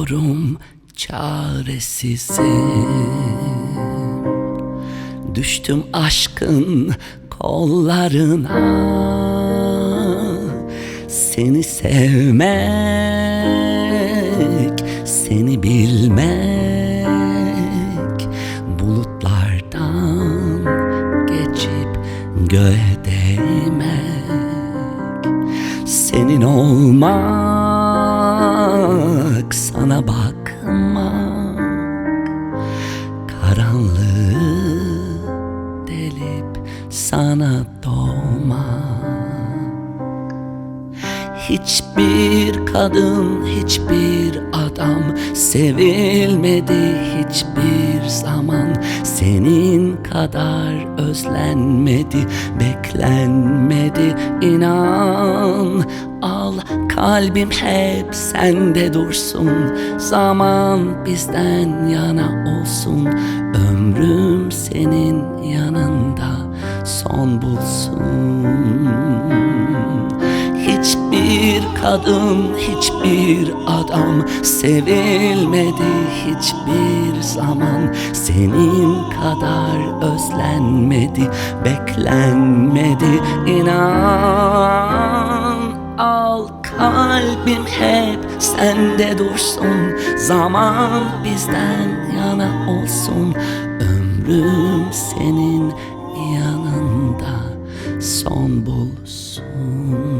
Biliyorum çaresizim. Düştüm aşkın kollarına. Seni sevmek, seni bilmek, bulutlardan geçip göğe değmek, senin olmak, sana bakmak, karanlığı delip sana doğmak. Hiçbir kadın, hiçbir adam sevilmedi hiçbir zaman. Senin kadar özlenmedi, beklenmedi inan. Al kalbim hep sende dursun, zaman bizden yana olsun. Ömrüm senin yanında son bulsun. Hiçbir kadın, hiçbir adam sevilmedi hiçbir zaman. Senin kadar özlenmedi, beklenmedi inan. Al kalbim hep sende dursun, zaman bizden yana olsun. Ömrüm senin yanında son bulsun.